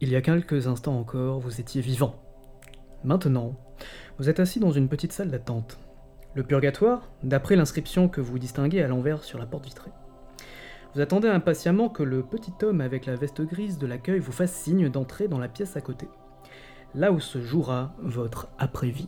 Il y a quelques instants encore, vous étiez vivant. Maintenant, vous êtes assis dans une petite salle d'attente. Le purgatoire, d'après l'inscription que vous distinguez à l'envers sur la porte vitrée. Vous attendez impatiemment que le petit homme avec la veste grise de l'accueil vous fasse signe d'entrer dans la pièce à côté. Là où se jouera votre après-vie.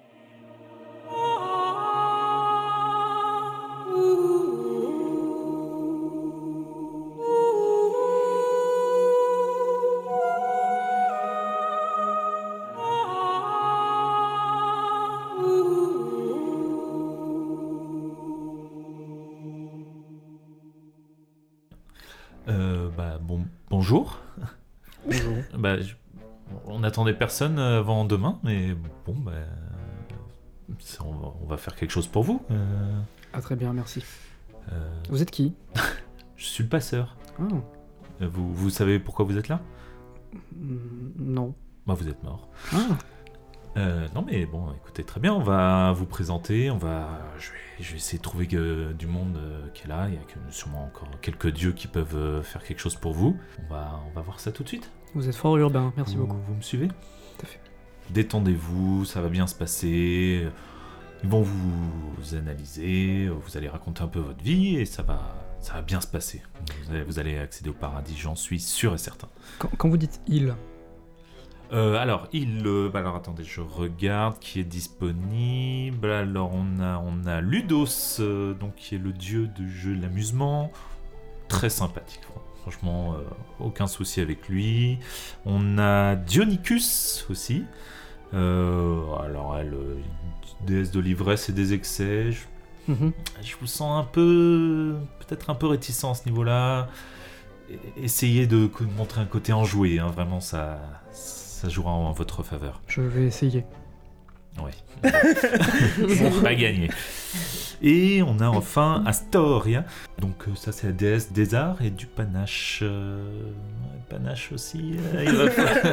Bonjour. Bonjour. On n'attendait personne avant demain, mais bon, on va faire quelque chose pour vous. Ah très bien, merci. Vous êtes qui ? Je suis le passeur. Ah. Vous savez pourquoi vous êtes là ? Non. Vous êtes mort. Ah. Non mais bon, écoutez, très bien, on va vous présenter, je vais essayer de trouver du monde qui est là, il y a sûrement encore quelques dieux qui peuvent faire quelque chose pour vous. On va voir ça tout de suite. Vous êtes fort urbain, merci beaucoup. Vous me suivez ? Tout à fait. Détendez-vous, ça va bien se passer, ils vont vous analyser, vous allez raconter un peu votre vie et ça va bien se passer. Vous allez accéder au paradis, j'en suis sûr et certain. Quand vous dites « il », alors attendez, je regarde qui est disponible. Alors on a Ludos, donc qui est le dieu du jeu de l'amusement, très sympathique. Franchement, aucun souci avec lui. On a Dionicus aussi. Alors elle, déesse de l'ivresse et des excès. Je vous sens peut-être un peu réticent à ce niveau-là. Essayez de montrer un côté enjoué, hein, vraiment ça jouera en votre faveur. Je vais essayer. Oui. On va gagner. Et on a enfin Astoria. Donc ça c'est la déesse des arts et du panache. Panache aussi. Il va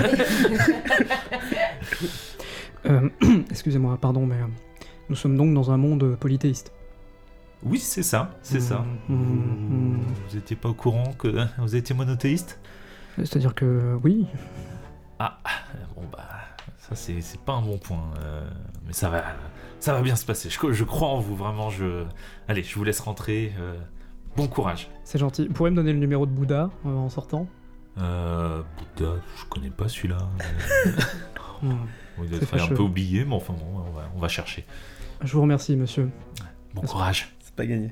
Excusez-moi, pardon, mais nous sommes donc dans un monde polythéiste. Oui, c'est ça. Vous étiez pas au courant que vous étiez monothéiste ? C'est-à-dire que oui. Ah, bon ça c'est pas un bon point, mais ça va bien se passer, je crois en vous, vraiment, allez, je vous laisse rentrer, bon courage. C'est gentil, vous pourrez me donner le numéro de Bouddha en sortant ? Bouddha, je connais pas celui-là, il doit être un peu oublié, mais enfin bon, on va chercher. Je vous remercie, monsieur. Bon courage. C'est pas gagné.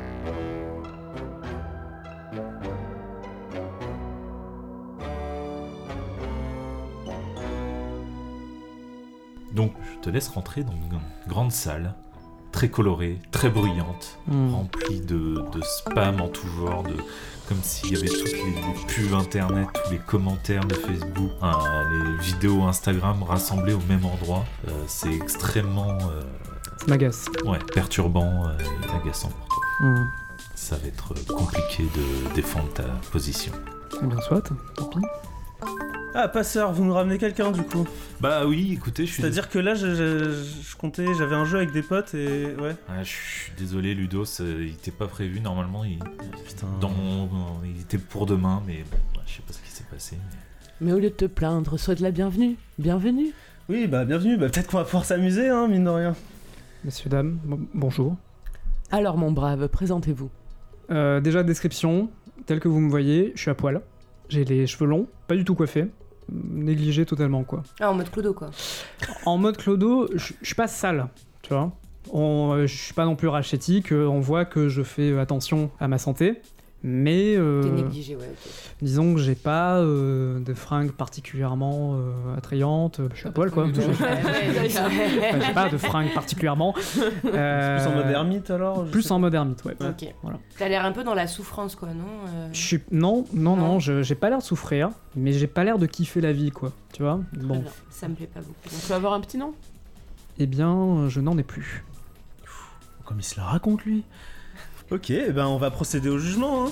Donc, je te laisse rentrer dans une grande salle, très colorée, très bruyante, remplie de spam en tout genre, comme s'il y avait toutes les pubs internet, tous les commentaires de Facebook, les vidéos Instagram rassemblées au même endroit. C'est extrêmement... Ça m'agace. Ouais, perturbant et agaçant pour toi. Ça va être compliqué de défendre ta position. Eh bien soit, tant pis. Ah, passeur, vous nous ramenez quelqu'un du coup. Bah oui, écoutez, je suis... C'est-à-dire que là, je comptais, j'avais un jeu avec des potes et... Ouais. Je suis désolé, Ludos, il était pas prévu, normalement, il était pour demain, mais bon, je sais pas ce qui s'est passé. Mais au lieu de te plaindre, sois de la bienvenue. Bienvenue. Oui, bienvenue, peut-être qu'on va pouvoir s'amuser, hein, mine de rien. Messieurs, dames, bonjour. Alors mon brave, présentez-vous. Déjà, description, telle que vous me voyez, je suis à poil. J'ai les cheveux longs, pas du tout coiffés. Négligé totalement, quoi. Ah, en mode clodo, quoi. En mode clodo, je suis pas sale, tu vois. Je suis pas non plus rachétique, on voit que je fais attention à ma santé, mais... T'es négligé, ouais, ok. Disons que j'ai pas de fringues particulièrement attrayantes, je suis à poil, quoi. J'ai pas de fringues particulièrement. Plus en mode ermite, alors Plus en mode ermite, ouais. Ok. Voilà. T'as l'air un peu dans la souffrance, quoi, non Non, j'ai pas l'air de souffrir, mais j'ai pas l'air de kiffer la vie, quoi. Tu vois ? Bon. Non, ça me plaît pas beaucoup. On peut avoir un petit nom ? Eh bien, je n'en ai plus. Comme il se la raconte, lui. Ok, on va procéder au jugement, hein.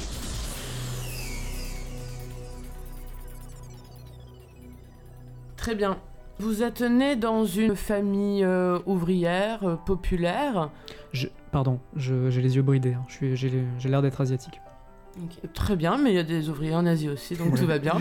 Très bien. Vous êtes né dans une famille ouvrière, populaire. Pardon, j'ai les yeux bridés, hein. J'ai l'air d'être asiatique. Ok. Très bien, mais il y a des ouvriers en Asie aussi, donc tout va bien.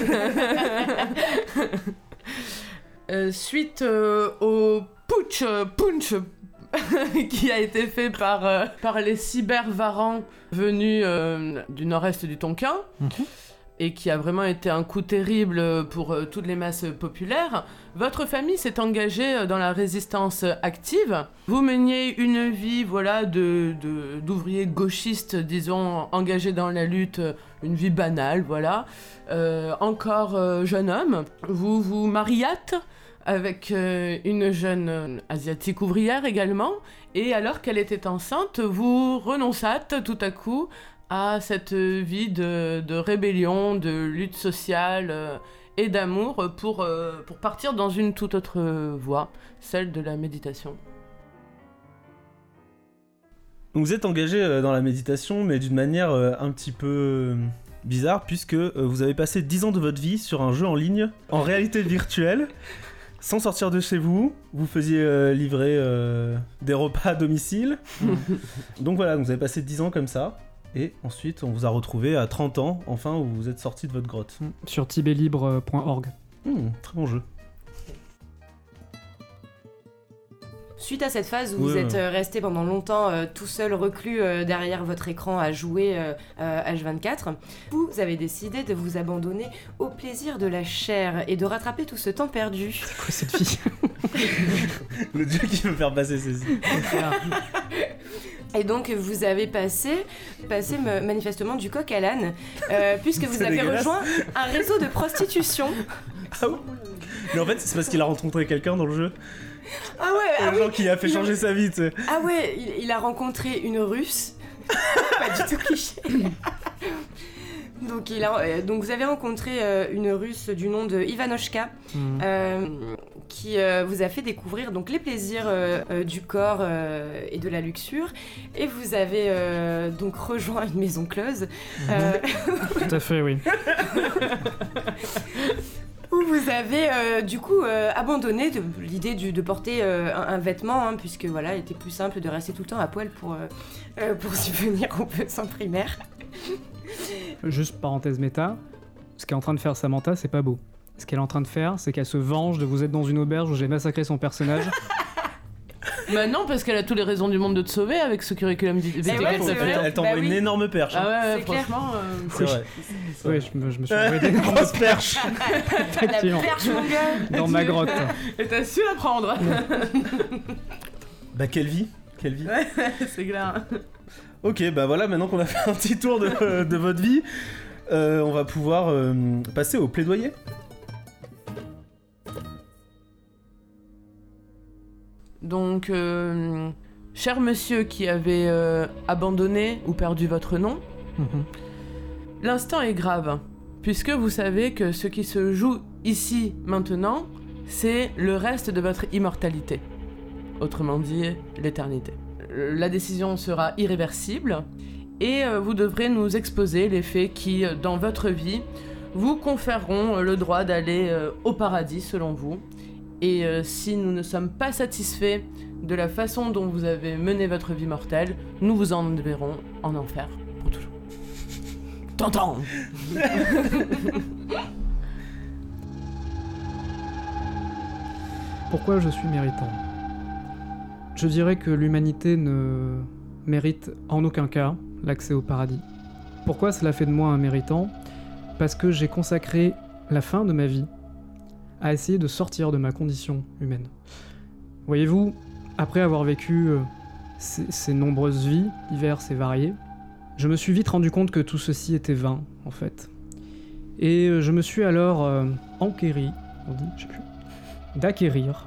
Suite au punch qui a été fait par les cybervarans venus du nord-est du Tonkin, et qui a vraiment été un coup terrible pour toutes les masses populaires, votre famille s'est engagée dans la résistance active. Vous meniez une vie d'ouvrier gauchiste, disons, engagé dans la lutte, une vie banale, voilà. Encore jeune homme, vous vous mariâtes avec une jeune asiatique ouvrière également, et alors qu'elle était enceinte, vous renonçâtes tout à coup à cette vie de rébellion, de lutte sociale et d'amour pour partir dans une toute autre voie, celle de la méditation. Donc vous êtes engagé dans la méditation, mais d'une manière un petit peu bizarre, puisque vous avez passé 10 ans de votre vie sur un jeu en ligne, en réalité virtuelle, sans sortir de chez vous. Vous faisiez livrer des repas à domicile. Donc voilà, vous avez passé 10 ans comme ça. Et ensuite, on vous a retrouvé à 30 ans, enfin, où vous êtes sorti de votre grotte. Sur tibetlibre.org. Très bon jeu. Suite à cette phase où vous êtes resté pendant longtemps tout seul, reclus derrière votre écran à jouer H24, vous avez décidé de vous abandonner au plaisir de la chair et de rattraper tout ce temps perdu. C'est quoi cette fille? Le dieu qui veut faire passer ses idées. Et donc vous avez passé manifestement du coq à l'âne, puisque vous avez rejoint un réseau de prostitution. Ah oui. Mais en fait, c'est parce qu'il a rencontré quelqu'un dans le jeu. Ah ouais, genre qui a fait changer sa vie, tu sais. Ah ouais, il a rencontré une Russe. Pas du tout cliché. Donc vous avez rencontré une Russe du nom de Ivanoshka, qui vous a fait découvrir donc les plaisirs du corps et de la luxure, et vous avez donc rejoint une maison close. Tout à fait, oui. Où vous avez du coup abandonné l'idée de porter un vêtement, hein, puisque voilà, il était plus simple de rester tout le temps à poil pour subvenir aux besoins primaires. Juste parenthèse méta, ce qu'est en train de faire Samantha, c'est pas beau. Ce qu'elle est en train de faire, c'est qu'elle se venge de vous être dans une auberge où j'ai massacré son personnage. Bah non, parce qu'elle a toutes les raisons du monde de te sauver avec ce curriculum vitae. Elle t'envoie une énorme perche. Ah ouais, c'est franchement. C'est vrai. Oui, je me suis envoyé des grosses perches. Effectivement. La perche, mon gars. Dans ma grotte. Et t'as su la prendre. Bah quelle vie. Ouais, c'est clair. Ok, bah voilà, maintenant qu'on a fait un petit tour de votre vie, on va pouvoir passer au plaidoyer. Donc, cher monsieur qui avait abandonné ou perdu votre nom, l'instant est grave, puisque vous savez que ce qui se joue ici, maintenant, c'est le reste de votre immortalité. Autrement dit, l'éternité. La décision sera irréversible, et vous devrez nous exposer les faits qui, dans votre vie, vous conféreront le droit d'aller au paradis, selon vous. Et si nous ne sommes pas satisfaits de la façon dont vous avez mené votre vie mortelle, nous vous enverrons en enfer pour toujours. T'entends? Pourquoi je suis méritant? Je dirais que l'humanité ne mérite en aucun cas l'accès au paradis. Pourquoi cela fait de moi un méritant? Parce que j'ai consacré la fin de ma vie à essayer de sortir de ma condition humaine. Voyez-vous, après avoir vécu ces nombreuses vies, diverses et variées, je me suis vite rendu compte que tout ceci était vain, en fait. Et je me suis alors enquéri, on dit, je sais plus, d'acquérir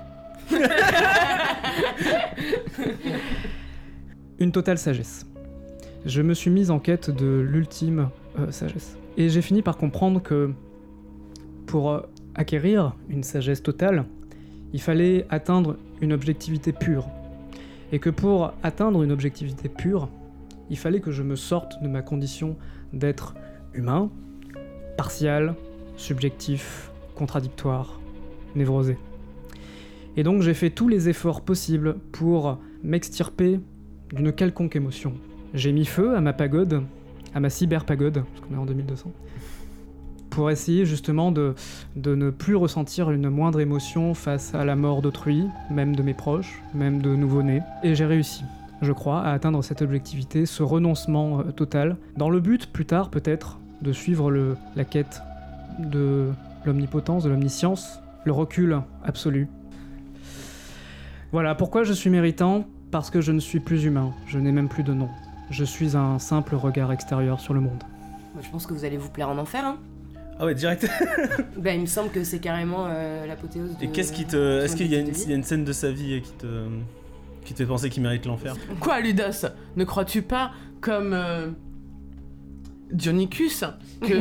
une totale sagesse. Je me suis mis en quête de l'ultime sagesse. Et j'ai fini par comprendre que pour acquérir une sagesse totale, il fallait atteindre une objectivité pure. Et que pour atteindre une objectivité pure, il fallait que je me sorte de ma condition d'être humain, partial, subjectif, contradictoire, névrosé. Et donc j'ai fait tous les efforts possibles pour m'extirper d'une quelconque émotion. J'ai mis feu à ma pagode à ma cyberpagode, parce qu'on est en 2200, pour essayer justement de ne plus ressentir une moindre émotion face à la mort d'autrui, même de mes proches, même de nouveau-nés. Et j'ai réussi, je crois, à atteindre cette objectivité, ce renoncement total, dans le but, plus tard peut-être, de suivre la quête de l'omnipotence, de l'omniscience, le recul absolu. Voilà, pourquoi je suis méritant ? Parce que je ne suis plus humain, je n'ai même plus de nom. Je suis un simple regard extérieur sur le monde. Je pense que vous allez vous plaire en enfer, hein. Ah ouais, direct. Il me semble que c'est carrément l'apothéose de... Et qu'est-ce qui te... Est-ce qu'il y a une scène de sa vie qui te fait penser qu'il mérite l'enfer ? Quoi, Ludos ? Ne crois-tu pas, comme Dionicus, que...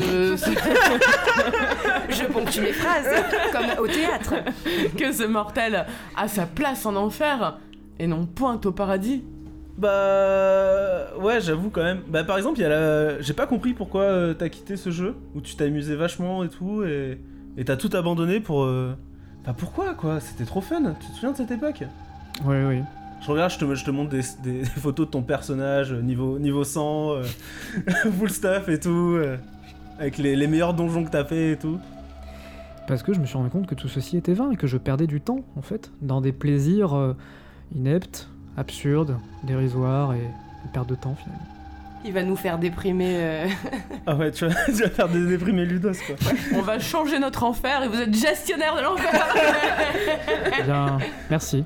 Je ponctue mes phrases, comme au théâtre. que ce mortel a sa place en enfer et non point au paradis ? Bah... Ouais, j'avoue quand même. Bah par exemple, il y a la... J'ai pas compris pourquoi t'as quitté ce jeu, où tu t'es amusé vachement et tout, et t'as tout abandonné pour... Enfin pourquoi, quoi ? C'était trop fun. Tu te souviens de cette époque ? Oui. Je regarde, je te montre des photos de ton personnage, niveau 100, full stuff et tout, avec les meilleurs donjons que t'as fait et tout. Parce que je me suis rendu compte que tout ceci était vain et que je perdais du temps, en fait, dans des plaisirs ineptes, absurdes, dérisoires et une perte de temps, finalement. Il va nous faire déprimer... Ah ouais, tu vas faire déprimer Ludos, quoi. On va changer notre enfer et vous êtes gestionnaire de l'enfer. Bien, merci.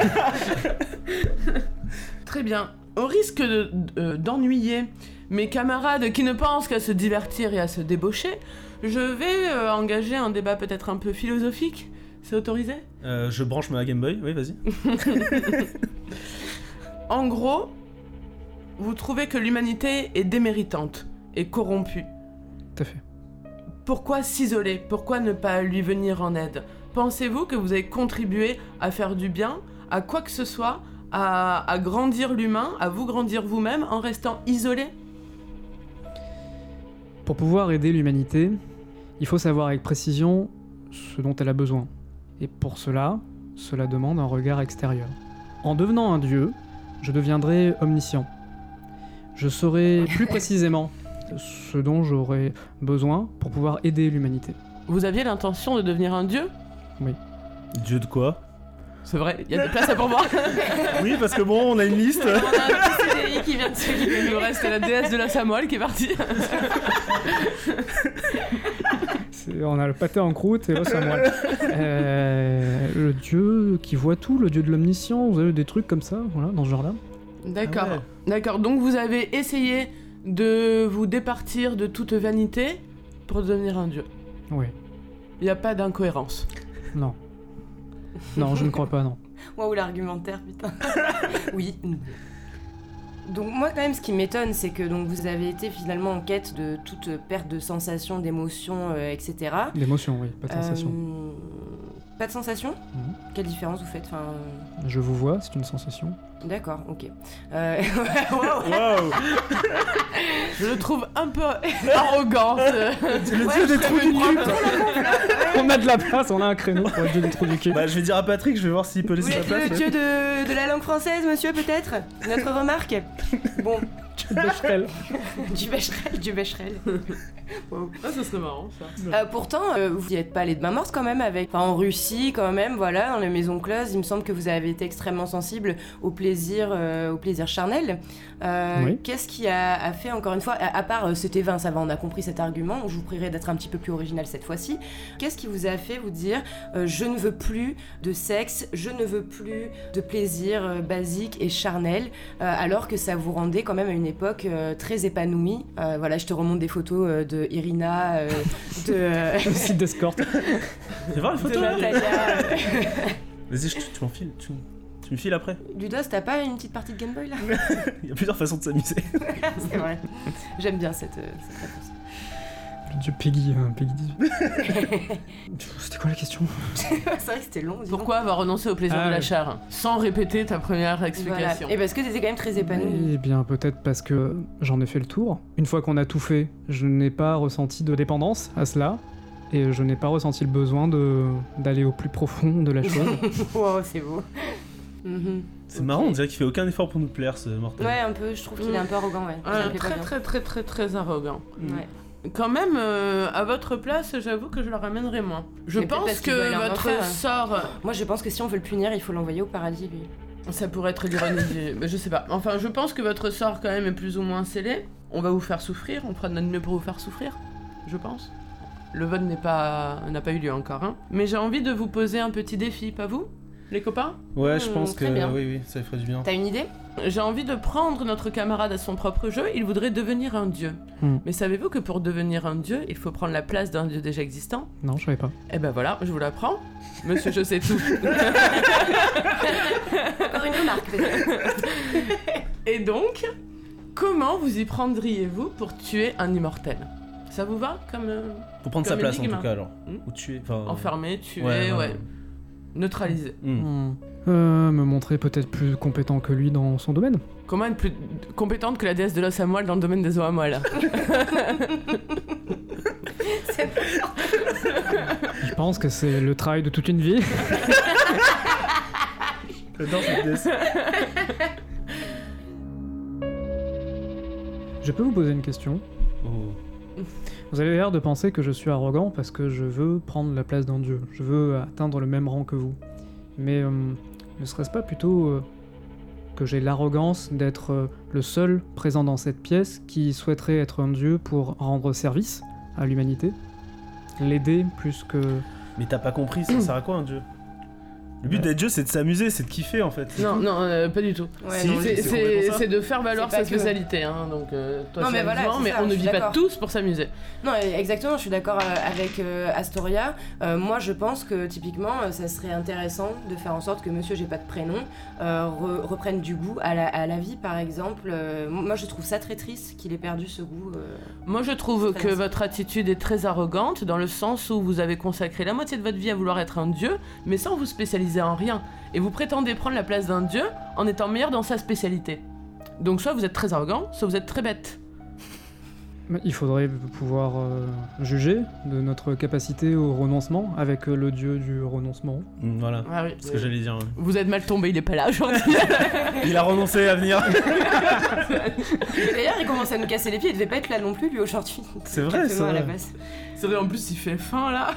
Très bien. Au risque d'ennuyer mes camarades qui ne pensent qu'à se divertir et à se débaucher, je vais engager un débat peut-être un peu philosophique. C'est autorisé ? Je branche ma Game Boy, oui, vas-y. En gros, vous trouvez que l'humanité est déméritante et corrompue. Tout à fait. Pourquoi s'isoler ? Pourquoi ne pas lui venir en aide ? Pensez-vous que vous avez contribué à faire du bien, à quoi que ce soit, à grandir l'humain, à vous grandir vous-même en restant isolé ? Pour pouvoir aider l'humanité, il faut savoir avec précision ce dont elle a besoin. Et pour cela demande un regard extérieur. En devenant un dieu, je deviendrai omniscient. Je saurai plus précisément ce dont j'aurai besoin pour pouvoir aider l'humanité. Vous aviez l'intention de devenir un dieu ? Oui. Dieu de quoi ? C'est vrai, il y a des places à pourvoir. Oui, parce que bon, on a une liste. On a un petit CDI qui vient de se libérer. Il nous reste la déesse de la Samoile qui est partie. On a le pâté en croûte et là, c'est à moi. Le dieu qui voit tout, le dieu de l'omniscient, vous avez des trucs comme ça, voilà, dans ce genre-là. D'accord, Ah ouais. D'accord. Donc vous avez essayé de vous départir de toute vanité pour devenir un dieu. Oui. Il n'y a pas d'incohérence. Non. Non, je ne crois pas, non. Waouh, l'argumentaire, putain. Oui. Donc moi quand même ce qui m'étonne c'est que donc, vous avez été finalement en quête de toute perte de sensations, d'émotions, etc. L'émotion, oui, pas de sensation. Pas de sensation ? Quelle différence vous faites ? Je vous vois, c'est une sensation. D'accord, ok. Waouh. Je le trouve un peu arrogant. Le dieu des trous du cul. On a de la place, on a un créneau pour le dieu des trous du cul. Bah, je vais dire à Patrick, je vais voir s'il peut Vous laisser êtes sa place. le dieu de la langue française, monsieur, peut-être ? Notre remarque ? Bon, Becherel. du Becherel. Wow. Ah, ça serait marrant ça. Pourtant, vous n'y êtes pas allé de main morte quand même en Russie quand même, voilà, dans les maisons closes, il me semble que vous avez été extrêmement sensible au plaisir charnel. Oui. Qu'est-ce qui a fait, encore une fois, à part c'était vain, ça va, on a compris cet argument, je vous prierai d'être un petit peu plus original cette fois-ci. Qu'est-ce qui vous a fait vous dire je ne veux plus de sexe, je ne veux plus de plaisir basique et charnel, alors que ça vous rendait quand même à une époque très épanouie. Voilà, je te remonte des photos de Irina, Le site d'escorte. Fais voir les de photos là. Natalia. Vas-y, tu m'en files. Tu me files après. Ludos, t'as pas une petite partie de Game Boy là ? Il y a plusieurs façons de s'amuser. C'est vrai. J'aime bien cette réponse. Le dieu Peggy 18. C'était quoi la question ? C'est vrai que c'était long. dis donc. Pourquoi avoir renoncé au plaisir Ah, de la ouais. chair sans répéter ta première Voilà. explication? Et parce que t'étais quand même très épanoui. Eh bien, peut-être parce que j'en ai fait le tour. Une fois qu'on a tout fait, je n'ai pas ressenti de dépendance à cela. Et je n'ai pas ressenti le besoin d'aller au plus profond de la chose. Wow, c'est beau. Mhm. C'est marrant, on dirait qu'il fait aucun effort pour nous plaire, ce mortel. Ouais, un peu, je trouve qu'il est un peu arrogant, ouais. Ça me plaît pas Très bien. très très très très arrogant. Ouais. Quand même, à votre place, j'avoue que je le ramènerai moins. Je Mais peut-être pense parce qu'il veut que en votre enfer. sort... Moi, je pense que si on veut le punir, il faut l'envoyer au paradis, lui. Ça pourrait être l'ironie du... Mais je sais pas. Enfin, je pense que votre sort, quand même, est plus ou moins scellé. On va vous faire souffrir, on fera de notre mieux pour vous faire souffrir. Je pense. Le vote n'a pas eu lieu encore, hein. Mais j'ai envie de vous poser un petit défi, pas vous, les copains? Ouais, je pense que très bien. oui, ça lui ferait du bien. T'as une idée? J'ai envie de prendre notre camarade à son propre jeu, il voudrait devenir un dieu. Mais savez-vous que pour devenir un dieu, il faut prendre la place d'un dieu déjà existant? Non, je savais pas. Eh ben voilà, je vous l'apprends. Monsieur, je sais tout. Encore une remarque, peut-être. Et donc, comment vous y prendriez-vous pour tuer un immortel? Ça vous va comme Faut prendre sa Comme place en énigme. tout cas alors. Hmm. Ou tuer. Enfin, enfermer, tuer, ouais, ouais, ouais. neutraliser? hmm. Me montrer peut-être plus compétent que lui dans son domaine. Comment être plus compétente que la déesse de l'os à moelle dans le domaine des os à moelle? Je pense que c'est le travail de toute une vie. J'adore cette pièce. Je peux vous poser une question? Oh. Vous avez l'air de penser que je suis arrogant parce que je veux prendre la place d'un dieu. Je veux atteindre le même rang que vous. Mais ne serait-ce pas plutôt que j'ai l'arrogance d'être le seul présent dans cette pièce qui souhaiterait être un dieu pour rendre service à l'humanité? L'aider plus que... Mais t'as pas compris, ça sert à quoi un dieu? Le but d'être dieu, c'est de s'amuser, c'est de kiffer en fait. Non, pas du tout. Ouais, Si, non, c'est lui, complètement ça. C'est de faire valoir C'est pas sa que- spécialité, hein. Donc, toi, Non, c'est mais voilà, amusant, c'est mais ça, on ne je suis vit pas d'accord. tous pour s'amuser. Non, exactement, je suis d'accord avec Astoria. Moi, je pense que typiquement, ça serait intéressant de faire en sorte que Monsieur J'ai pas de prénom reprenne du goût à la vie, par exemple. Moi, je trouve ça très triste qu'il ait perdu ce goût. Moi, je trouve Très que bien. votre attitude est très arrogante, dans le sens où vous avez consacré la moitié de votre vie à vouloir être un dieu, mais sans vous spécialiser en rien. Et vous prétendez prendre la place d'un dieu en étant meilleur dans sa spécialité. Donc soit vous êtes très arrogant, soit vous êtes très bête. Mais il faudrait pouvoir juger de notre capacité au renoncement avec le dieu du renoncement. Voilà, Ah oui. c'est ce que j'allais dire. Vous êtes mal tombé, il est pas là aujourd'hui. Il a renoncé à venir. D'ailleurs, il commence à nous casser les pieds, il devait pas être là non plus, lui, aujourd'hui. C'est vrai, Exactement, ça. à la base. C'est vrai, en plus il fait faim là.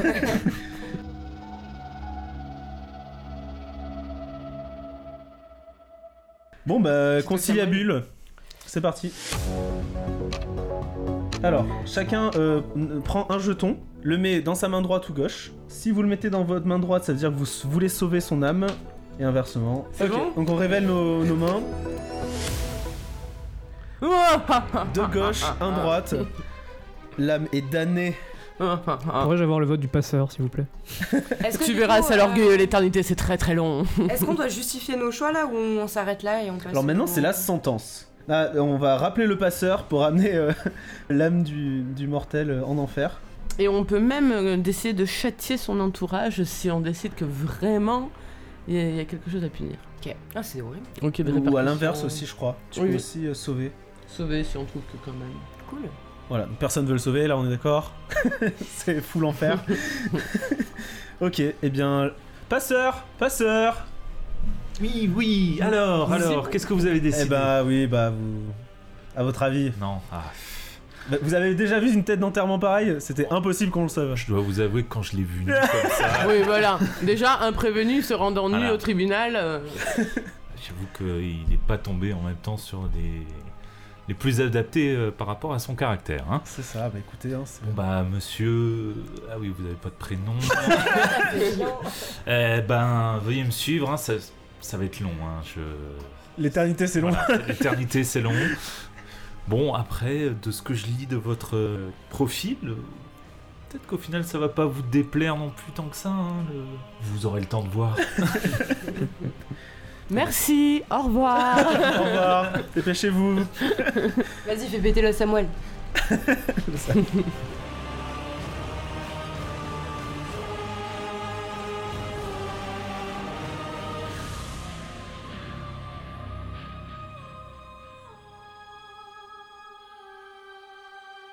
Bon bah, conciliabule. C'est parti. Alors, chacun prend un jeton, le met dans sa main droite ou gauche. Si vous le mettez dans votre main droite, ça veut dire que vous voulez sauver son âme. Et inversement. C'est bon Donc on révèle nos mains. Deux gauche, un droite. L'âme est damnée. Pourrais-je avoir le vote du passeur, s'il vous plaît? Est-ce que Tu du verras, coup, c'est l'orgueil, l'éternité, c'est très très long. Est-ce qu'on doit justifier nos choix là ou on s'arrête là et on passe Alors maintenant, au- c'est la sentence. Là, on va rappeler le passeur pour amener l'âme du mortel en enfer. Et on peut même décider de châtier son entourage si on décide que vraiment il y a quelque chose à punir. Ok. Ah, c'est horrible. Donc, il y a des Ou à répercussions. l'inverse aussi, je crois. Tu Oui, peux oui. aussi sauver. Sauver si on trouve que quand même. Cool. Voilà, donc personne veut le sauver, là on est d'accord. C'est full enfer. Ok, eh bien... Passeur. Oui, alors, qu'est-ce que vous avez décidé? Eh bah oui, bah vous... À votre avis. Non, Bah, vous avez déjà vu une tête d'enterrement pareille? C'était impossible qu'on le sauve. je dois vous avouer que quand je l'ai vu nu comme ça, Oui, voilà. Déjà, un prévenu se rendant nu Voilà. au tribunal. j'avoue qu'il n'est pas tombé en même temps sur les plus adaptés par rapport à son caractère. Hein. C'est ça, bah écoutez, hein, c'est... Bon bah monsieur... Ah oui, vous n'avez pas de prénom. Ben, veuillez me suivre, hein, ça va être long. Hein, L'éternité c'est long. Voilà, l'éternité c'est long. Bon, après, de ce que je lis de votre profil, peut-être qu'au final ça va pas vous déplaire non plus tant que ça. Hein, Vous aurez le temps de voir. Merci, au revoir. Au revoir, dépêchez-vous. Vas-y, fais péter le Samuel.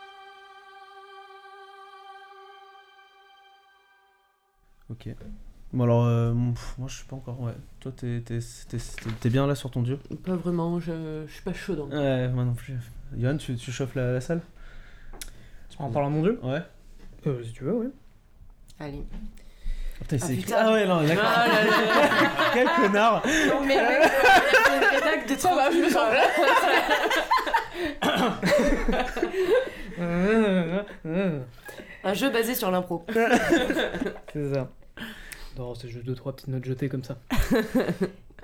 Ok. Bon alors, moi je suis pas encore, ouais. Toi t'es bien là sur ton dieu? Pas vraiment, je suis pas chaude encore. Ouais, moi non plus. Yohan, tu chauffes la salle? En parlant de mon dieu? Ouais. Si tu veux, oui. Allez. Putain, il s'est écrit. putain. Ah ouais, non, d'accord. Ah là là. Quel connard! Non mais mec, il y a une rédac de Ça va, je me sens un jeu basé sur l'impro. C'est ça. Non, c'est juste 2-3 petites notes jetées comme ça.